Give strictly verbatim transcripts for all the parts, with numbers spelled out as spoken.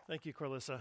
Thank you, Corlissa.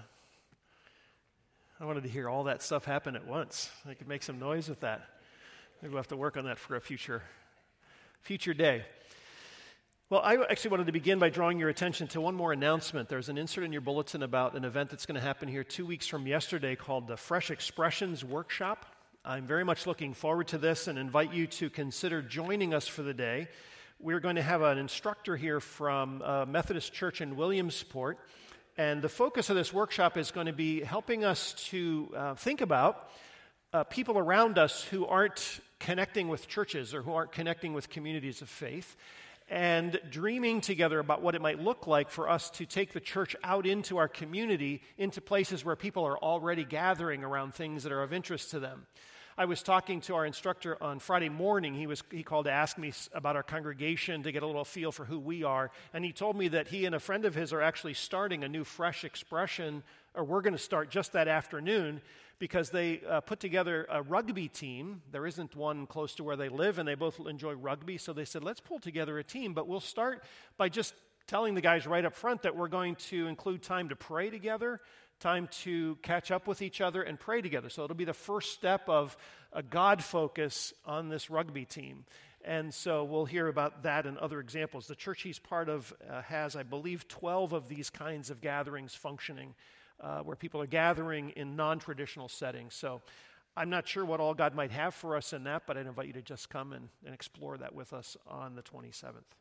I wanted to hear all that stuff happen at once. I could make some noise with that. Maybe we'll have to work on that for a future, future day. Well, I actually wanted to begin by drawing your attention to one more announcement. There's an insert in your bulletin about an event that's going to happen here two weeks from yesterday called the Fresh Expressions Workshop. I'm very much looking forward to this and invite you to consider joining us for the day. We're going to have an instructor here from uh, Methodist Church in Williamsport, and the focus of this workshop is going to be helping us to uh, think about uh, people around us who aren't connecting with churches or who aren't connecting with communities of faith, and dreaming together about what it might look like for us to take the church out into our community, into places where people are already gathering around things that are of interest to them. I was talking to our instructor on Friday morning. He was he called to ask me about our congregation to get a little feel for who we are. And he told me that he and a friend of his are actually starting a new Fresh Expression, or we're going to start just that afternoon, because they uh, put together a rugby team. There isn't one close to where they live, and they both enjoy rugby. So they said, let's pull together a team, but we'll start by just telling the guys right up front that we're going to include time to pray together, time to catch up with each other and pray together. So it'll be the first step of a God focus on this rugby team. And so we'll hear about that and other examples. The church he's part of uh, has, I believe, twelve of these kinds of gatherings functioning, uh, where people are gathering in non-traditional settings. So I'm not sure what all God might have for us in that, but I'd invite you to just come and, and explore that with us on the twenty-seventh.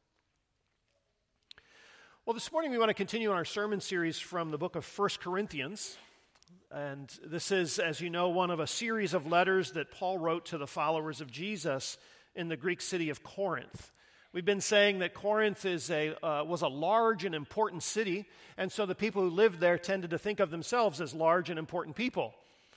Well, this morning we want to continue our sermon series from the book of First Corinthians. And this is, as you know, one of a series of letters that Paul wrote to the followers of Jesus in the Greek city of Corinth. We've been saying that Corinth is a uh, was a large and important city, and so the people who lived there tended to think of themselves as large and important people.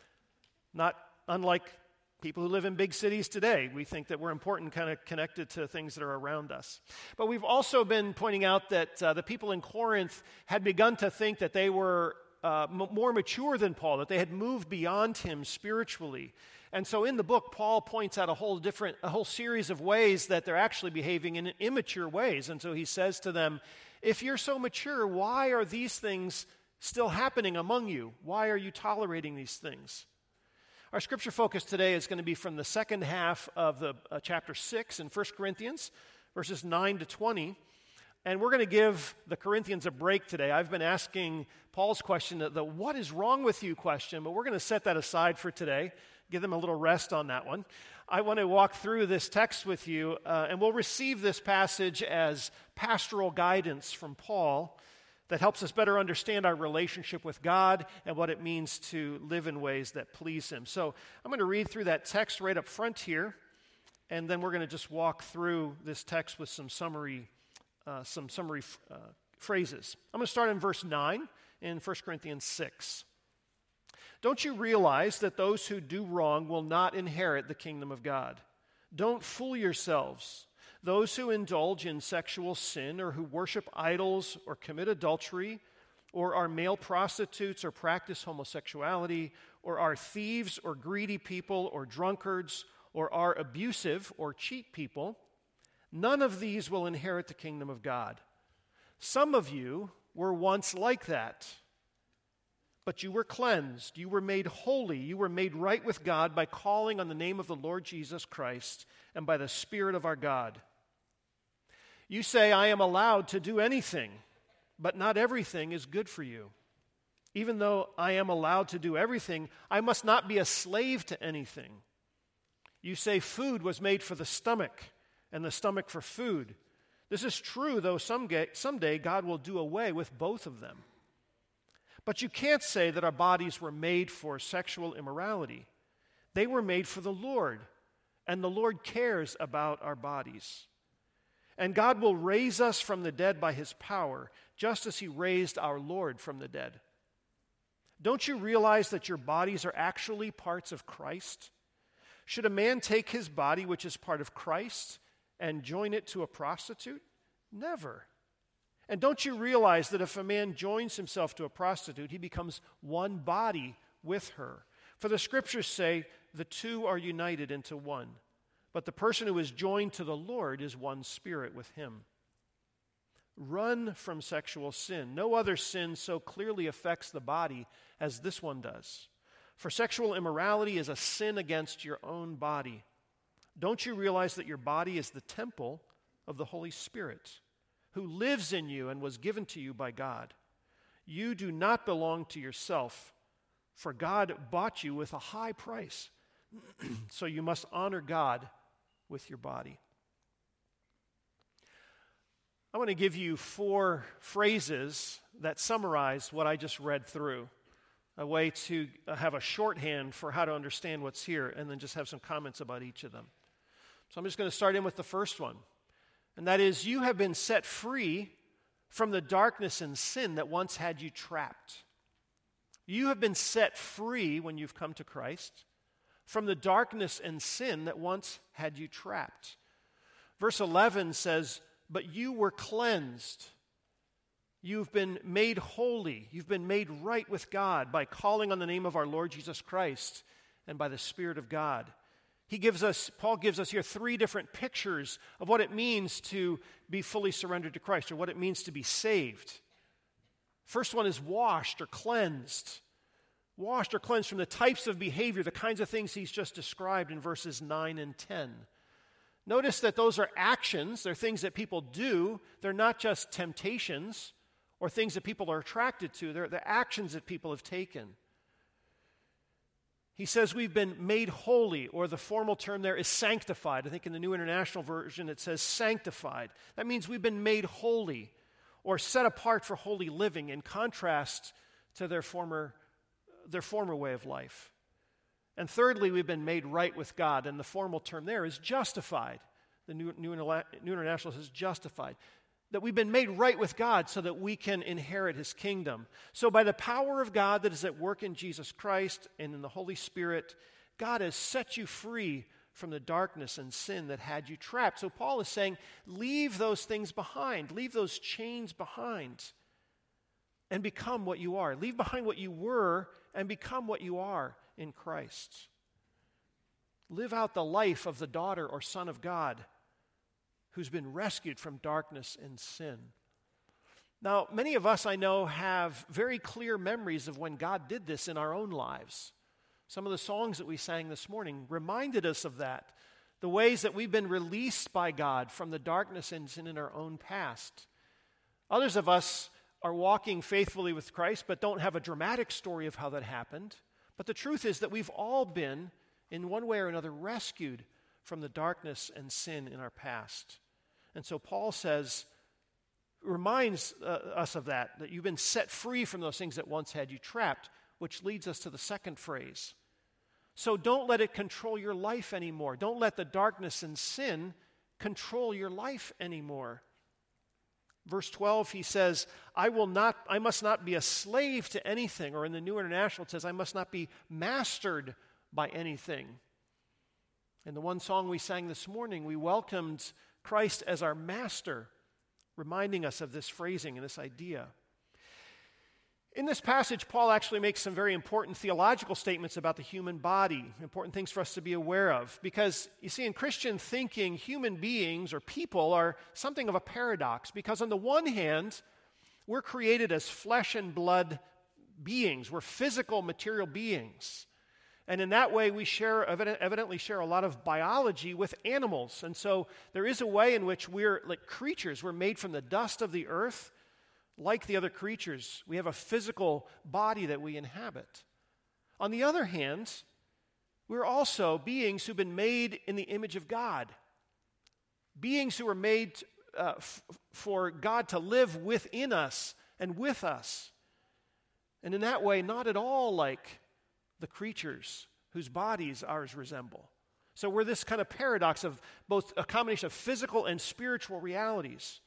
Not unlike people who live in big cities today. We think that we're important, kind of connected to things that are around us. But we've also been pointing out that uh, the people in Corinth had begun to think that they were uh, m- more mature than Paul, that they had moved beyond him spiritually. And so in the book, Paul points out a whole different, a whole series of ways that they're actually behaving in immature ways. And so he says to them, if you're so mature, why are these things still happening among you? Why are you tolerating these things? Our scripture focus today is going to be from the second half of the uh, chapter six in First Corinthians, verses nine to twenty. And we're going to give the Corinthians a break today. I've been asking Paul's question, the, the what is wrong with you question, but we're going to set that aside for today, give them a little rest on that one. I want to walk through this text with you, uh, and we'll receive this passage as pastoral guidance from Paul that helps us better understand our relationship with God and what it means to live in ways that please Him. So I'm going to read through that text right up front here, and then we're going to just walk through this text with some summary, uh, some summary uh, phrases. I'm going to start in verse nine in First Corinthians six. Don't you realize that those who do wrong will not inherit the kingdom of God? Don't fool yourselves. Those who indulge in sexual sin or who worship idols or commit adultery or are male prostitutes or practice homosexuality or are thieves or greedy people or drunkards or are abusive or cheat people, none of these will inherit the kingdom of God. Some of you were once like that, but you were cleansed, you were made holy, you were made right with God by calling on the name of the Lord Jesus Christ and by the Spirit of our God. You say, I am allowed to do anything, but not everything is good for you. Even though I am allowed to do everything, I must not be a slave to anything. You say food was made for the stomach, and the stomach for food. This is true, though someday God will do away with both of them. But you can't say that our bodies were made for sexual immorality. They were made for the Lord, and the Lord cares about our bodies. And God will raise us from the dead by His power, just as He raised our Lord from the dead. Don't you realize that your bodies are actually parts of Christ? Should a man take his body, which is part of Christ, and join it to a prostitute? Never. And don't you realize that if a man joins himself to a prostitute, he becomes one body with her? For the scriptures say, the two are united into one. But the person who is joined to the Lord is one spirit with Him. Run from sexual sin. No other sin so clearly affects the body as this one does. For sexual immorality is a sin against your own body. Don't you realize that your body is the temple of the Holy Spirit, who lives in you and was given to you by God? You do not belong to yourself, for God bought you with a high price. So you must honor God with your body. I want to give you four phrases that summarize what I just read through, a way to have a shorthand for how to understand what's here, and then just have some comments about each of them. So I'm just going to start in with the first one, and that is, you have been set free from the darkness and sin that once had you trapped. You have been set free when you've come to Christ from the darkness and sin that once had you trapped. Verse eleven says, but you were cleansed. You've been made holy. You've been made right with God by calling on the name of our Lord Jesus Christ and by the Spirit of God. He gives us, Paul gives us here three different pictures of what it means to be fully surrendered to Christ, or what it means to be saved. First one is washed or cleansed. Washed or cleansed from the types of behavior, the kinds of things he's just described in verses nine and ten. Notice that those are actions. They're things that people do. They're not just temptations or things that people are attracted to. They're the actions that people have taken. He says we've been made holy, or the formal term there is sanctified. I think in the New International Version it says sanctified. That means we've been made holy or set apart for holy living, in contrast to their former, their former way of life. And thirdly, we've been made right with God, and the formal term there is justified. The New, New, New International says justified. That we've been made right with God so that we can inherit His kingdom. So by the power of God that is at work in Jesus Christ and in the Holy Spirit, God has set you free from the darkness and sin that had you trapped. So Paul is saying, leave those things behind. Leave those chains behind and become what you are. Leave behind what you were and become what you are in Christ. Live out the life of the daughter or son of God who's been rescued from darkness and sin. Now, many of us, I know, have very clear memories of when God did this in our own lives. Some of the songs that we sang this morning reminded us of that, the ways that we've been released by God from the darkness and sin in our own past. Others of us are walking faithfully with Christ, but don't have a dramatic story of how that happened. But the truth is that we've all been, in one way or another, rescued from the darkness and sin in our past. And so Paul says, reminds uh, us of that, that you've been set free from those things that once had you trapped, which leads us to the second phrase. So don't let it control your life anymore. Don't let the darkness and sin control your life anymore. Verse twelve, he says, I will not, I must not be a slave to anything. Or in the New International, it says, I must not be mastered by anything. In the one song we sang this morning, we welcomed Christ as our master, reminding us of this phrasing and this idea. In this passage, Paul actually makes some very important theological statements about the human body, important things for us to be aware of. Because, you see, in Christian thinking, human beings or people are something of a paradox. Because on the one hand, we're created as flesh and blood beings. We're physical, material beings. And in that way, we share, evidently share a lot of biology with animals. And so there is a way in which we're like creatures. We're made from the dust of the earth. Like the other creatures, we have a physical body that we inhabit. On the other hand, we're also beings who've been made in the image of God. Beings who are made uh, f- for God to live within us and with us. And in that way, not at all like the creatures whose bodies ours resemble. So we're this kind of paradox of both a combination of physical and spiritual realities.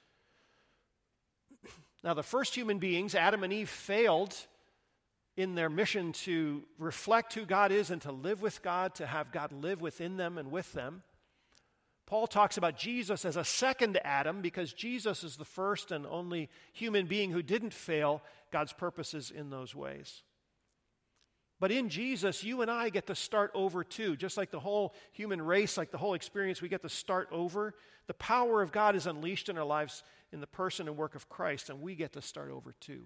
Now, the first human beings, Adam and Eve, failed in their mission to reflect who God is and to live with God, to have God live within them and with them. Paul talks about Jesus as a second Adam because Jesus is the first and only human being who didn't fail God's purposes in those ways. But in Jesus, you and I get to start over too. Just like the whole human race, like the whole experience, we get to start over. The power of God is unleashed in our lives in the person and work of Christ, and we get to start over too.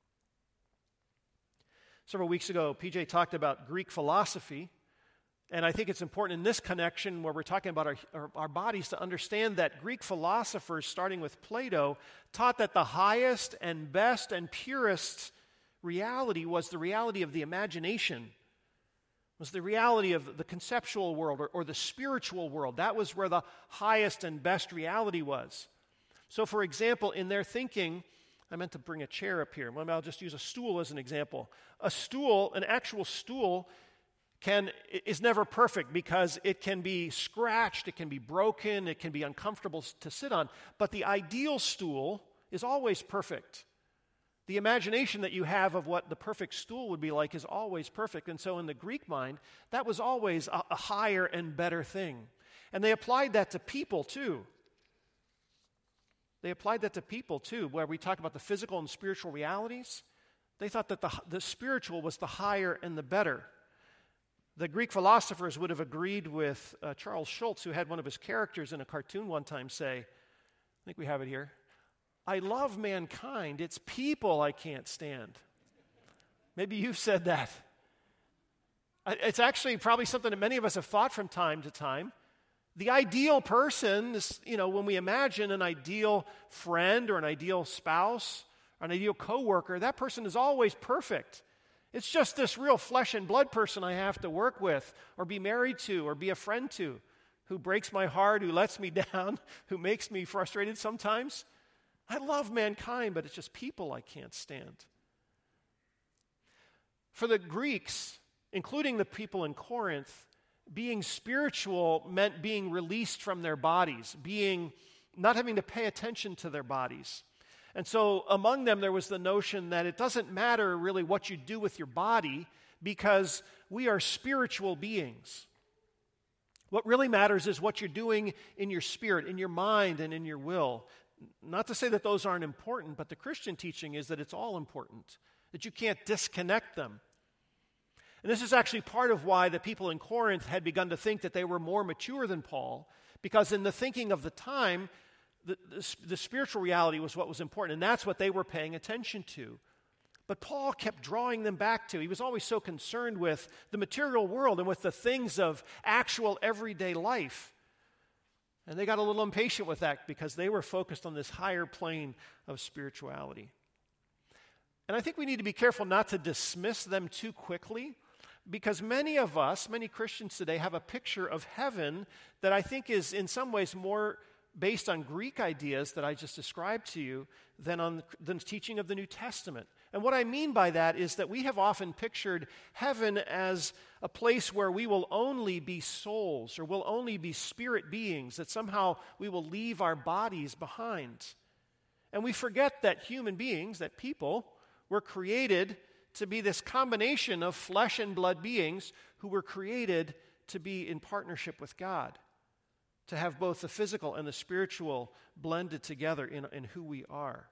Several weeks ago, P J talked about Greek philosophy, and I think it's important in this connection where we're talking about our, our, our bodies to understand that Greek philosophers, starting with Plato, taught that the highest and best and purest reality was the reality of the imagination, was the reality of the conceptual world or, or the spiritual world. That was where the highest and best reality was. So, for example, in their thinking, I meant to bring a chair up here. Well, I'll just use a stool as an example. A stool, an actual stool, can is never perfect because it can be scratched, it can be broken, it can be uncomfortable to sit on. But the ideal stool is always perfect. The imagination that you have of what the perfect stool would be like is always perfect. And so in the Greek mind, that was always a, a higher and better thing. And they applied that to people too. They applied that to people too, where we talk about the physical and spiritual realities. They thought that the, the spiritual was the higher and the better. The Greek philosophers would have agreed with uh, Charles Schulz, who had one of his characters in a cartoon one time say, I think we have it here, "I love mankind, it's people I can't stand." Maybe you've said that. It's actually probably something that many of us have thought from time to time. The ideal person is, you know, when we imagine an ideal friend or an ideal spouse, or an ideal coworker, that person is always perfect. It's just this real flesh and blood person I have to work with or be married to or be a friend to, who breaks my heart, who lets me down, who makes me frustrated sometimes. I love mankind, but it's just people I can't stand. For the Greeks, including the people in Corinth, being spiritual meant being released from their bodies, being not having to pay attention to their bodies. And so among them there was the notion that it doesn't matter really what you do with your body because we are spiritual beings. What really matters is what you're doing in your spirit, in your mind, and in your will. Not to say that those aren't important, but the Christian teaching is that it's all important, that you can't disconnect them. And this is actually part of why the people in Corinth had begun to think that they were more mature than Paul, because in the thinking of the time, the, the, the spiritual reality was what was important, and that's what they were paying attention to. But Paul kept drawing them back to. He was always so concerned with the material world and with the things of actual everyday life. And they got a little impatient with that because they were focused on this higher plane of spirituality. And I think we need to be careful not to dismiss them too quickly, because many of us, many Christians today, have a picture of heaven that I think is in some ways more based on Greek ideas that I just described to you than on the teaching of the New Testament. And what I mean by that is that we have often pictured heaven as a place where we will only be souls or will only be spirit beings, that somehow we will leave our bodies behind. And we forget that human beings, that people, were created to be this combination of flesh and blood beings who were created to be in partnership with God, to have both the physical and the spiritual blended together in, in who we are.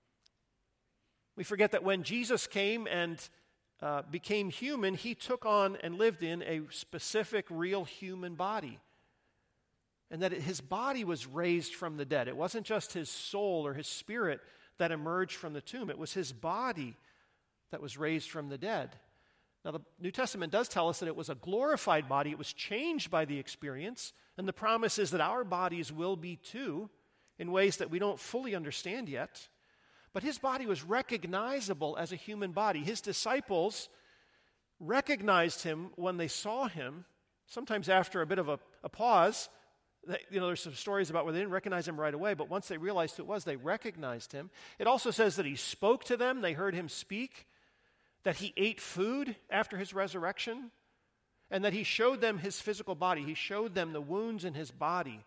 We forget that when Jesus came and uh, became human, he took on and lived in a specific, real human body. And that it, his body was raised from the dead. It wasn't just his soul or his spirit that emerged from the tomb. It was his body that was raised from the dead. Now, the New Testament does tell us that it was a glorified body. It was changed by the experience. And the promise is that our bodies will be too, in ways that we don't fully understand yet. But his body was recognizable as a human body. His disciples recognized him when they saw him, sometimes after a bit of a, a pause. They, you know, there's some stories about where they didn't recognize him right away, but once they realized who it was, they recognized him. It also says that he spoke to them. They heard him speak, that he ate food after his resurrection, and that he showed them his physical body. He showed them the wounds in his body.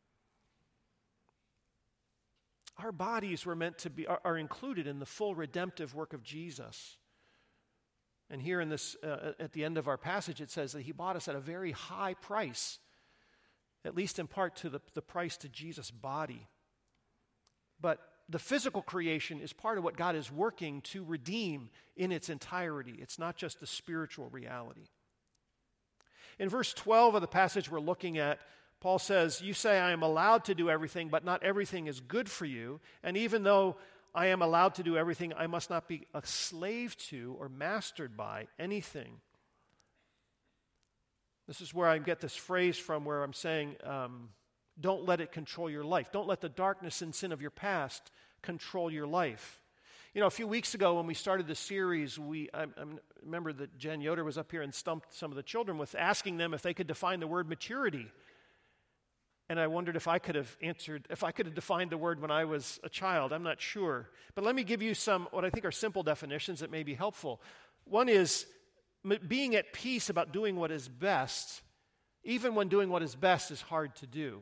Our bodies were meant to be, are, are included in the full redemptive work of Jesus. And here in this, uh, at the end of our passage, it says that he bought us at a very high price, at least in part to the, the price to Jesus' body. But the physical creation is part of what God is working to redeem in its entirety. It's not just the spiritual reality. In verse twelve of the passage we're looking at, Paul says, you say I am allowed to do everything, but not everything is good for you. And even though I am allowed to do everything, I must not be a slave to or mastered by anything. This is where I get this phrase from where I'm saying, um, don't let it control your life. Don't let the darkness and sin of your past control your life. You know, a few weeks ago when we started the series, we I, I remember that Jen Yoder was up here and stumped some of the children with asking them if they could define the word maturity. And I wondered if I could have answered, if I could have defined the word when I was a child. I'm not sure. But let me give you some, what I think are simple definitions that may be helpful. One is m- being at peace about doing what is best, even when doing what is best is hard to do.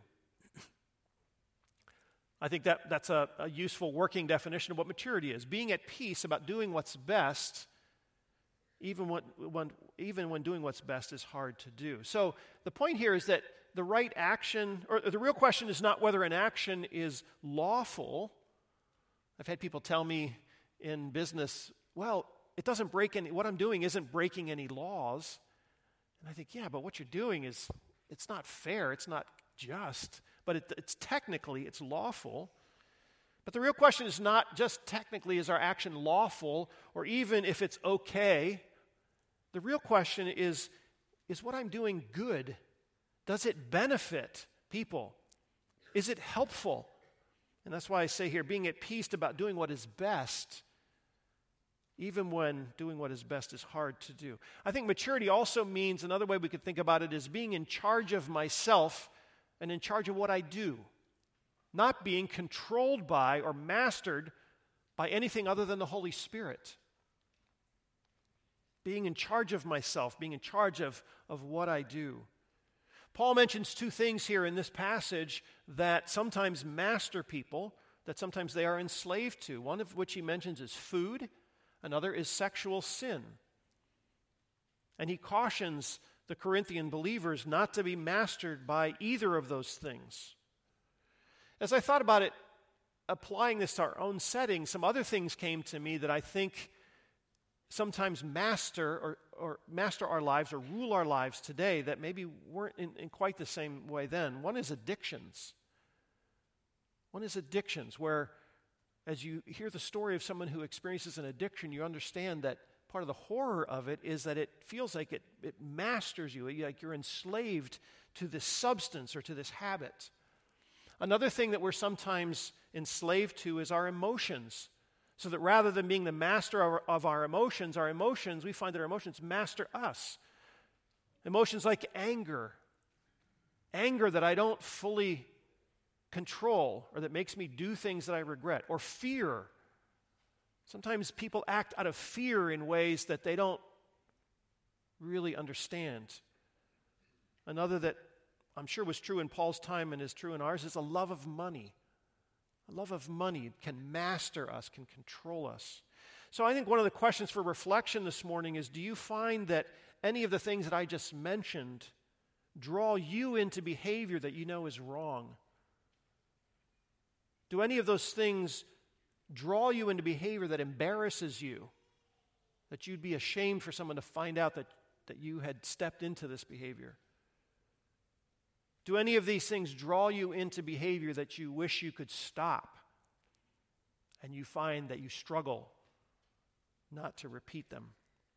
I think that that's a, a useful working definition of what maturity is. Being at peace about doing what's best, even when, when, even when doing what's best is hard to do. So the point here is that the right action, or the real question is not whether an action is lawful. I've had people tell me in business, well, it doesn't break any, what I'm doing isn't breaking any laws. And I think, yeah, but what you're doing is, it's not fair, it's not just, but it, it's technically, it's lawful. But the real question is not just technically is our action lawful, or even if it's okay. The real question is, is what I'm doing good? Does it benefit people? Is it helpful? And that's why I say here, being at peace about doing what is best, even when doing what is best is hard to do. I think maturity also means, another way we could think about it is being in charge of myself and in charge of what I do, not being controlled by or mastered by anything other than the Holy Spirit. Being in charge of myself, being in charge of, of what I do. Paul mentions two things here in this passage that sometimes master people, that sometimes they are enslaved to. One of which he mentions is food, another is sexual sin. And he cautions the Corinthian believers not to be mastered by either of those things. As I thought about it, applying this to our own setting, some other things came to me that I think sometimes master or, or master our lives or rule our lives today that maybe weren't in, in quite the same way then. One is addictions. One is addictions, where as you hear the story of someone who experiences an addiction, you understand that part of the horror of it is that it feels like it, it masters you, like you're enslaved to this substance or to this habit. Another thing that we're sometimes enslaved to is our emotions. So that rather than being the master of our, of our emotions, our emotions, we find that our emotions master us. Emotions like anger. Anger that I don't fully control or that makes me do things that I regret. Or fear. Sometimes people act out of fear in ways that they don't really understand. Another that I'm sure was true in Paul's time and is true in ours is a love of money. A love of money can master us, can control us. So I think one of the questions for reflection this morning is, do you find that any of the things that I just mentioned draw you into behavior that you know is wrong? Do any of those things draw you into behavior that embarrasses you, that you'd be ashamed for someone to find out that, that you had stepped into this behavior? Do any of these things draw you into behavior that you wish you could stop, and you find that you struggle not to repeat them?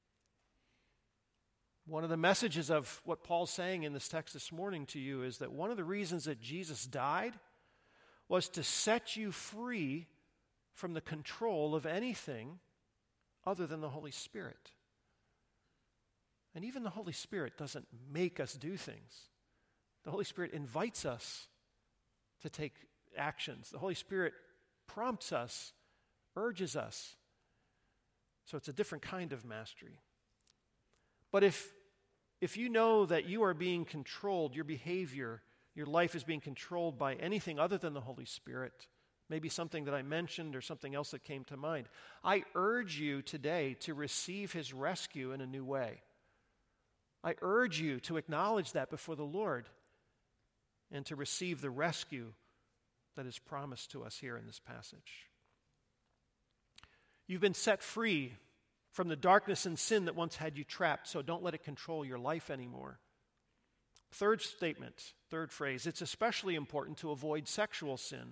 One of the messages of what Paul's saying in this text this morning to you is that one of the reasons that Jesus died was to set you free from the control of anything other than the Holy Spirit. And even the Holy Spirit doesn't make us do things. The Holy Spirit invites us to take actions. The Holy Spirit prompts us, urges us. So it's a different kind of mastery. But if, if you know that you are being controlled, your behavior, your life is being controlled by anything other than the Holy Spirit, maybe something that I mentioned or something else that came to mind, I urge you today to receive His rescue in a new way. I urge you to acknowledge that before the Lord and to receive the rescue that is promised to us here in this passage. You've been set free from the darkness and sin that once had you trapped, so don't let it control your life anymore. Third statement, third phrase, it's especially important to avoid sexual sin.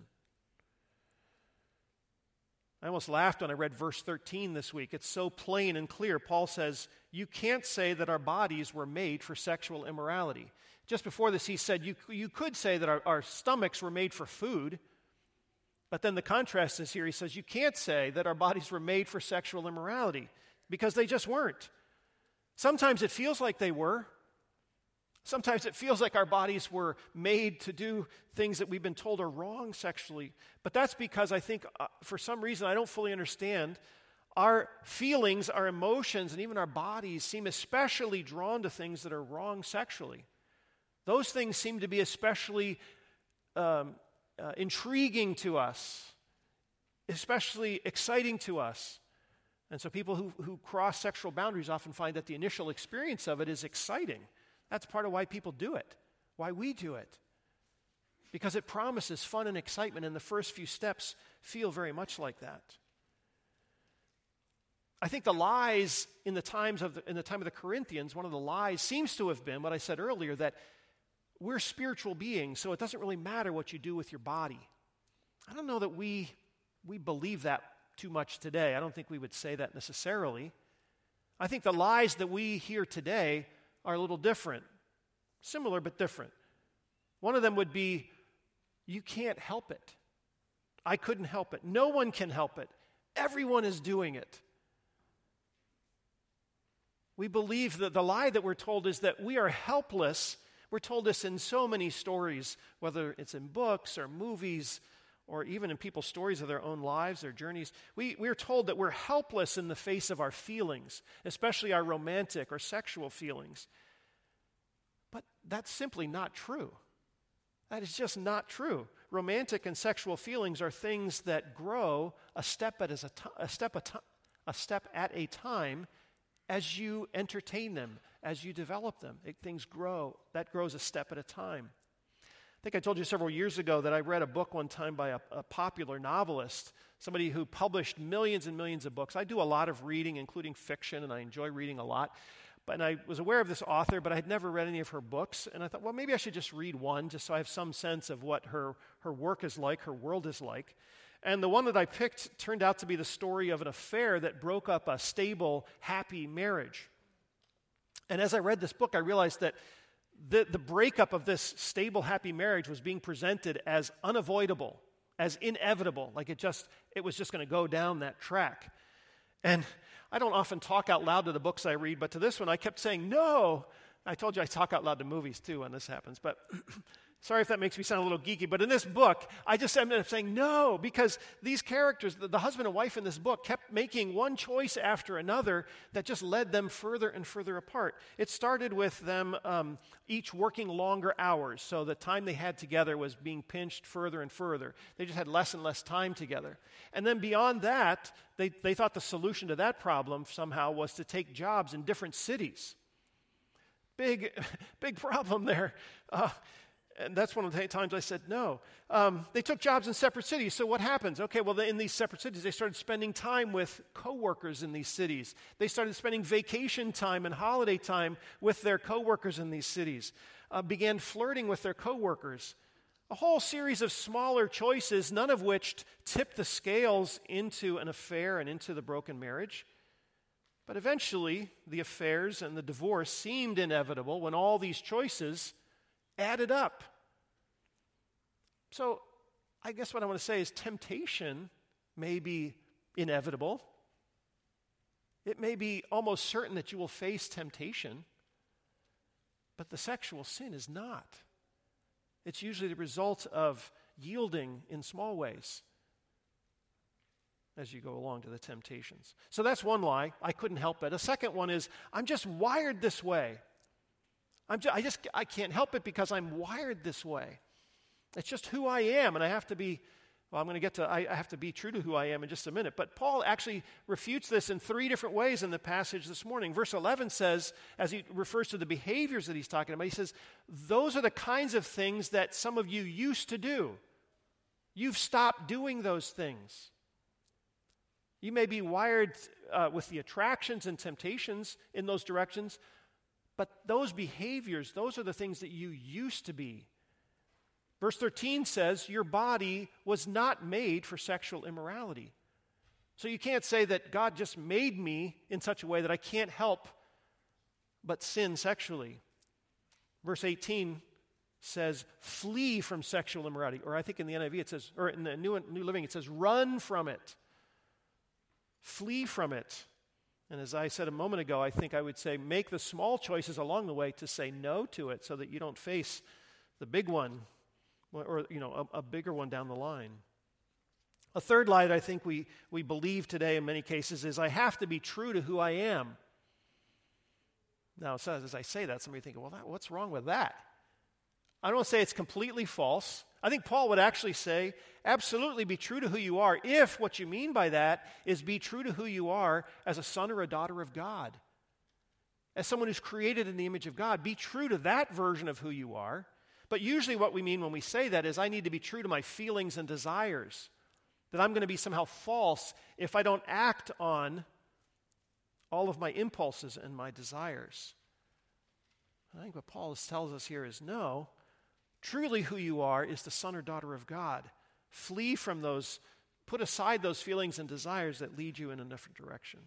I almost laughed when I read verse thirteen this week. It's so plain and clear. Paul says, you can't say that our bodies were made for sexual immorality. Just before this, he said, you, you could say that our, our stomachs were made for food. But then the contrast is here. He says, you can't say that our bodies were made for sexual immorality because they just weren't. Sometimes it feels like they were. Sometimes it feels like our bodies were made to do things that we've been told are wrong sexually. But that's because I think uh, for some reason I don't fully understand, our feelings, our emotions, and even our bodies seem especially drawn to things that are wrong sexually. Those things seem to be especially um, uh, intriguing to us, especially exciting to us. And so people who, who cross sexual boundaries often find that the initial experience of it is exciting. That's part of why people do it, why we do it. Because it promises fun and excitement, and the first few steps feel very much like that. I think the lies in the times of the, in the time of the Corinthians, one of the lies seems to have been what I said earlier, that we're spiritual beings, so it doesn't really matter what you do with your body. I don't know that we we believe that too much today. I don't think we would say that necessarily. I think the lies that we hear today are a little different. Similar but different. One of them would be, you can't help it. I couldn't help it. No one can help it. Everyone is doing it. We believe that the lie that we're told is that we are helpless. We're told this in so many stories, whether it's in books or movies or even in people's stories of their own lives, their journeys. We, we're told that we're helpless in the face of our feelings, especially our romantic or sexual feelings. But that's simply not true. That is just not true. Romantic and sexual feelings are things that grow a step at a, t- a, step, a, t- a step at a time as you entertain them, as you develop them. It, things grow. That grows a step at a time. I think I told you several years ago that I read a book one time by a, a popular novelist, somebody who published millions and millions of books. I do a lot of reading, including fiction, and I enjoy reading a lot. But and I was aware of this author, but I had never read any of her books. And I thought, well, maybe I should just read one, just so I have some sense of what her, her work is like, her world is like. And the one that I picked turned out to be the story of an affair that broke up a stable, happy marriage. And as I read this book, I realized that The, the breakup of this stable, happy marriage was being presented as unavoidable, as inevitable, like it just it was just going to go down that track. And I don't often talk out loud to the books I read, but to this one I kept saying, no. I told you I talk out loud to movies too when this happens, but sorry if that makes me sound a little geeky, but in this book, I just ended up saying no, because these characters, the, the husband and wife in this book, kept making one choice after another that just led them further and further apart. It started with them um, each working longer hours, so the time they had together was being pinched further and further. They just had less and less time together. And then beyond that, they, they thought the solution to that problem somehow was to take jobs in different cities. Big, big problem there. Uh, And that's one of the times I said no. Um, they took jobs in separate cities. So what happens? Okay, well, in these separate cities, they started spending time with coworkers in these cities. They started spending vacation time and holiday time with their coworkers in these cities. Uh, began flirting with their coworkers. A whole series of smaller choices, none of which tipped the scales into an affair and into the broken marriage. But eventually, the affairs and the divorce seemed inevitable when all these choices added up. So I guess what I want to say is temptation may be inevitable. It may be almost certain that you will face temptation, but the sexual sin is not. It's usually the result of yielding in small ways as you go along to the temptations. So that's one lie. I couldn't help it. A second one is, I'm just wired this way. I'm just, I just I can't help it because I'm wired this way. It's just who I am, and I have to be, well, I'm going to get to, I, I have to be true to who I am in just a minute. But Paul actually refutes this in three different ways in the passage this morning. Verse eleven says, as he refers to the behaviors that he's talking about, he says, those are the kinds of things that some of you used to do. You've stopped doing those things. You may be wired uh, with the attractions and temptations in those directions, But those behaviors, those are the things that you used to be. Verse thirteen says, your body was not made for sexual immorality. So you can't say that God just made me in such a way that I can't help but sin sexually. Verse eighteen says, flee from sexual immorality. Or I think in the N I V it says, or in the New, New Living it says, run from it. Flee from it. And as I said a moment ago, I think I would say make the small choices along the way to say no to it so that you don't face the big one or, you know, a, a bigger one down the line. A third lie that I think we, we believe today in many cases is I have to be true to who I am. Now, so as I say that, somebody thinking, well, that, what's wrong with that? I don't want to say it's completely false. I think Paul would actually say, absolutely be true to who you are if what you mean by that is be true to who you are as a son or a daughter of God. As someone who's created in the image of God, be true to that version of who you are. But usually what we mean when we say that is I need to be true to my feelings and desires. That I'm going to be somehow false if I don't act on all of my impulses and my desires. I think what Paul tells us here is no, truly who you are is the son or daughter of God. Flee from those, put aside those feelings and desires that lead you in a different direction.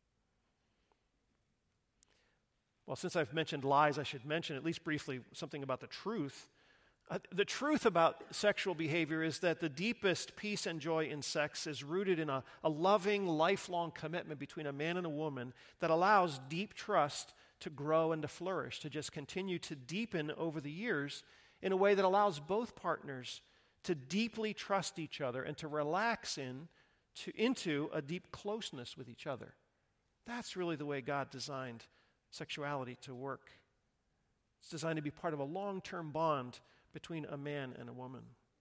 Well, since I've mentioned lies, I should mention at least briefly something about the truth. Uh, the truth about sexual behavior is that the deepest peace and joy in sex is rooted in a, a loving, lifelong commitment between a man and a woman that allows deep trust to grow and to flourish, to just continue to deepen over the years in a way that allows both partners to deeply trust each other and to relax in to, into a deep closeness with each other. That's really the way God designed sexuality to work. It's designed to be part of a long-term bond between a man and a woman.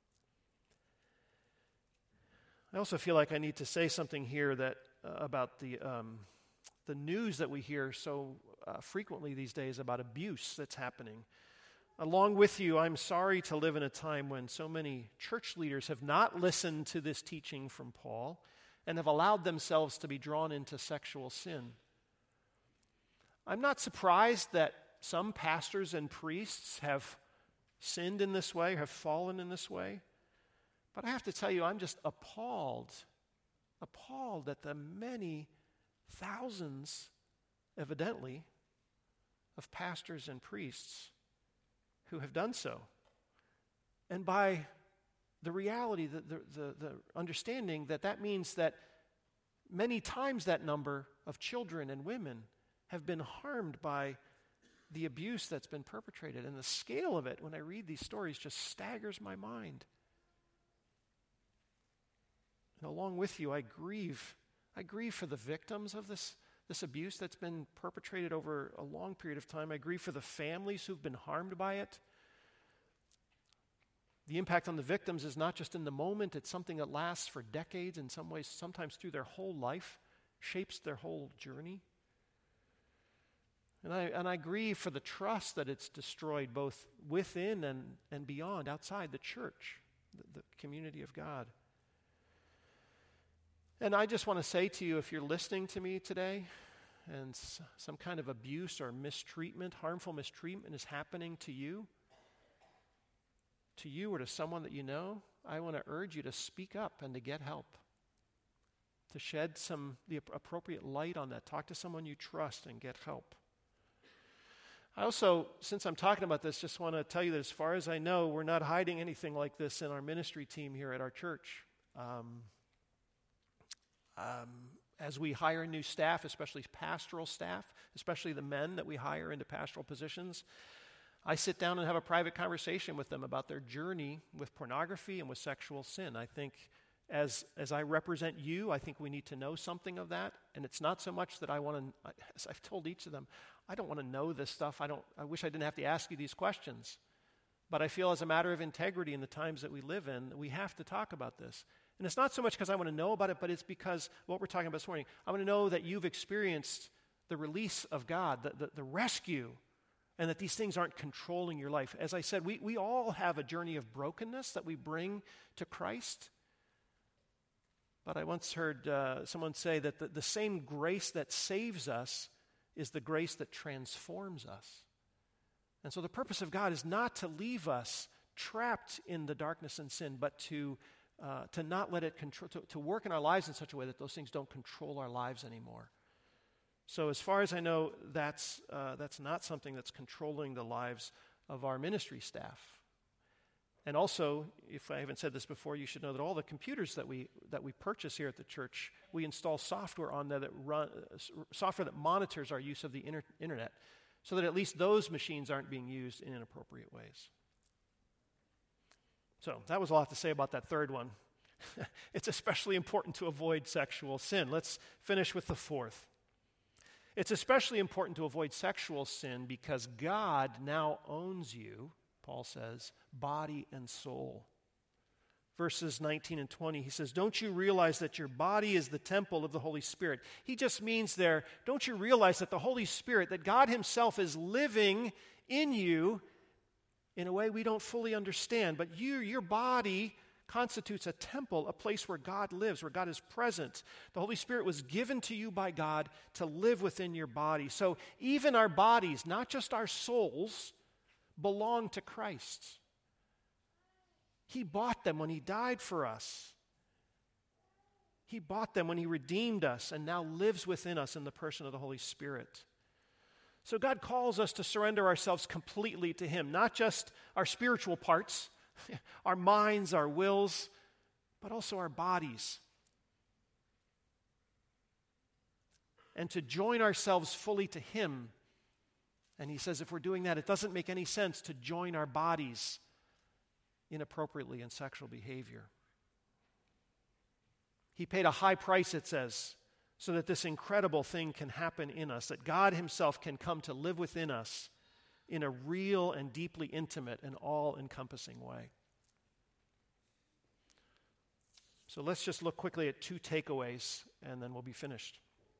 I also feel like I need to say something here that uh, about the um, the news that we hear so uh, frequently these days about abuse that's happening. Along with you, I'm sorry to live in a time when so many church leaders have not listened to this teaching from Paul and have allowed themselves to be drawn into sexual sin. I'm not surprised that some pastors and priests have sinned in this way, have fallen in this way. But I have to tell you, I'm just appalled, appalled at the many thousands, evidently, of pastors and priests who have done so. And by the reality, the, the, the, the understanding that that means that many times that number of children and women have been harmed by the abuse that's been perpetrated. And the scale of it, when I read these stories, just staggers my mind. And along with you, I grieve. I grieve for the victims of this, this abuse that's been perpetrated over a long period of time. I grieve for the families who've been harmed by it. The impact on the victims is not just in the moment, it's something that lasts for decades, in some ways, sometimes through their whole life, shapes their whole journey. And I, and I grieve for the trust that it's destroyed both within and, and beyond, outside the church, the, the community of God. And I just want to say to you, if you're listening to me today and s- some kind of abuse or mistreatment, harmful mistreatment is happening to you, to you or to someone that you know, I want to urge you to speak up and to get help, to shed some the appropriate light on that. Talk to someone you trust and get help. I also, since I'm talking about this, just want to tell you that as far as I know, we're not hiding anything like this in our ministry team here at our church. Um, um, as we hire new staff, especially pastoral staff, especially the men that we hire into pastoral positions, I sit down and have a private conversation with them about their journey with pornography and with sexual sin. I think as as I represent you, I think we need to know something of that. And it's not so much that I want to, as I've told each of them, I don't want to know this stuff. I don't. I wish I didn't have to ask you these questions. But I feel as a matter of integrity in the times that we live in, we have to talk about this. And it's not so much because I want to know about it, but it's because what we're talking about this morning, I want to know that you've experienced the release of God, the, the, the rescue, and that these things aren't controlling your life. As I said, we, we all have a journey of brokenness that we bring to Christ. But I once heard uh, someone say that the, the same grace that saves us is the grace that transforms us. And so the purpose of God is not to leave us trapped in the darkness and sin, but to uh, to not let it control, to, to work in our lives in such a way that those things don't control our lives anymore. So as far as I know, that's uh, that's not something that's controlling the lives of our ministry staff. And also, if I haven't said this before, you should know that all the computers that we that we purchase here at the church, we install software on there that run uh, software that monitors our use of the inter- internet, so that at least those machines aren't being used in inappropriate ways. So that was a lot to say about that third one. It's especially important to avoid sexual sin. Let's finish with the fourth. It's especially important to avoid sexual sin because God now owns you, Paul says, body and soul. Verses nineteen and twenty, he says, don't you realize that your body is the temple of the Holy Spirit? He just means there, don't you realize that the Holy Spirit, that God himself is living in you in a way we don't fully understand, but you, your body constitutes a temple, a place where God lives, where God is present. The Holy Spirit was given to you by God to live within your body. So even our bodies, not just our souls, belong to Christ. He bought them when he died for us. He bought them when he redeemed us and now lives within us in the person of the Holy Spirit. So God calls us to surrender ourselves completely to him, not just our spiritual parts, our minds, our wills, but also our bodies. And to join ourselves fully to him. And he says if we're doing that, it doesn't make any sense to join our bodies inappropriately in sexual behavior. He paid a high price, it says, so that this incredible thing can happen in us, that God himself can come to live within us in a real and deeply intimate and all-encompassing way. So let's just look quickly at two takeaways, and then we'll be finished.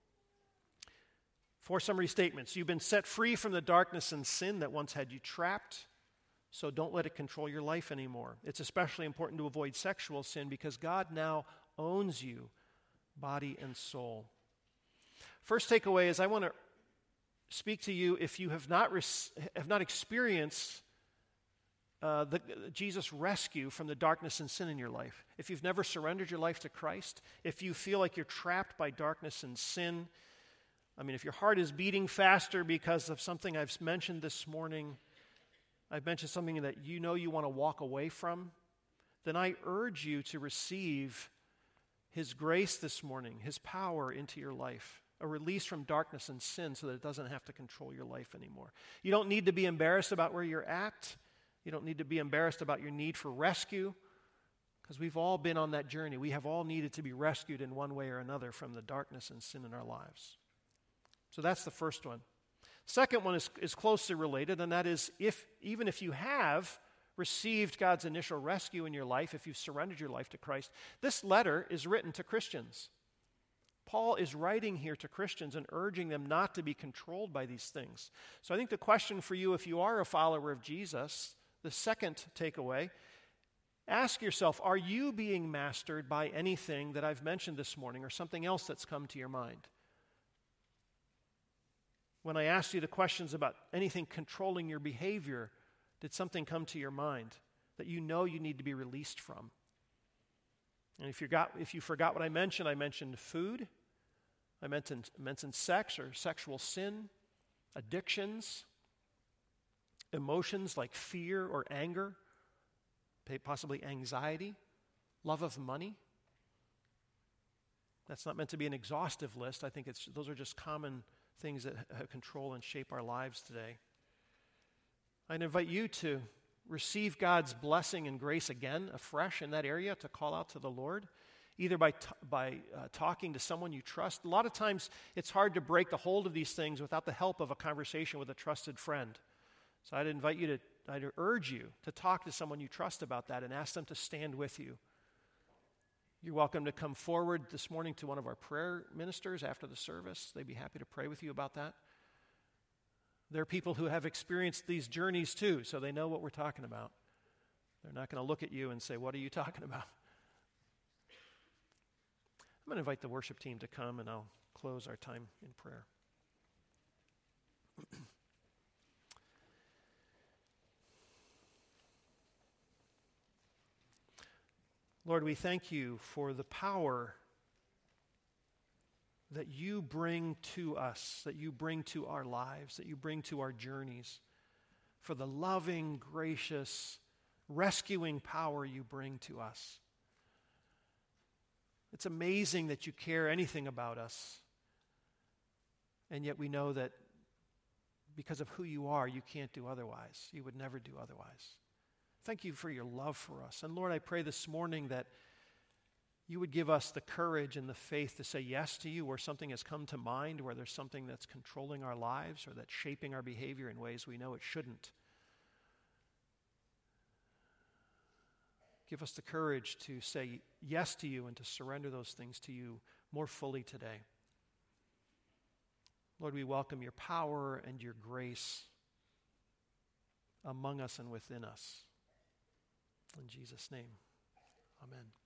Four summary statements. You've been set free from the darkness and sin that once had you trapped, so don't let it control your life anymore. It's especially important to avoid sexual sin because God now owns you, body and soul. First takeaway is I want to speak to you if you have not res- have not experienced uh, the, Jesus' rescue from the darkness and sin in your life. If you've never surrendered your life to Christ, if you feel like you're trapped by darkness and sin, I mean, if your heart is beating faster because of something I've mentioned this morning, I've mentioned something that you know you want to walk away from, then I urge you to receive his grace this morning, his power into your life, a release from darkness and sin so that it doesn't have to control your life anymore. You don't need to be embarrassed about where you're at. You don't need to be embarrassed about your need for rescue because we've all been on that journey. We have all needed to be rescued in one way or another from the darkness and sin in our lives. So that's the first one. Second one is, is closely related, and that is if even if you have received God's initial rescue in your life, if you've surrendered your life to Christ, this letter is written to Christians. Paul is writing here to Christians and urging them not to be controlled by these things. So I think the question for you, if you are a follower of Jesus, the second takeaway, ask yourself, are you being mastered by anything that I've mentioned this morning or something else that's come to your mind? When I asked you the questions about anything controlling your behavior, did something come to your mind that you know you need to be released from? And if you got, if you forgot what I mentioned, I mentioned food, I mentioned, mentioned sex or sexual sin, addictions, emotions like fear or anger, possibly anxiety, love of money. That's not meant to be an exhaustive list. I think it's those are just common things that have control and shape our lives today. I'd invite you to receive God's blessing and grace again, afresh in that area, to call out to the Lord, either by t- by uh, talking to someone you trust. A lot of times it's hard to break the hold of these things without the help of a conversation with a trusted friend. So I'd invite you to, I'd urge you to talk to someone you trust about that and ask them to stand with you. You're welcome to come forward this morning to one of our prayer ministers after the service. They'd be happy to pray with you about that. There are people who have experienced these journeys too, so they know what we're talking about. They're not going to look at you and say, "What are you talking about?" I'm going to invite the worship team to come, and I'll close our time in prayer. Lord, we thank you for the power that you bring to us, that you bring to our lives, that you bring to our journeys, for the loving, gracious, rescuing power you bring to us. It's amazing that you care anything about us, and yet we know that because of who you are, you can't do otherwise. You would never do otherwise. Thank you for your love for us. And Lord, I pray this morning that you would give us the courage and the faith to say yes to you where something has come to mind, where there's something that's controlling our lives or that's shaping our behavior in ways we know it shouldn't. Give us the courage to say yes to you and to surrender those things to you more fully today. Lord, we welcome your power and your grace among us and within us. In Jesus' name, amen.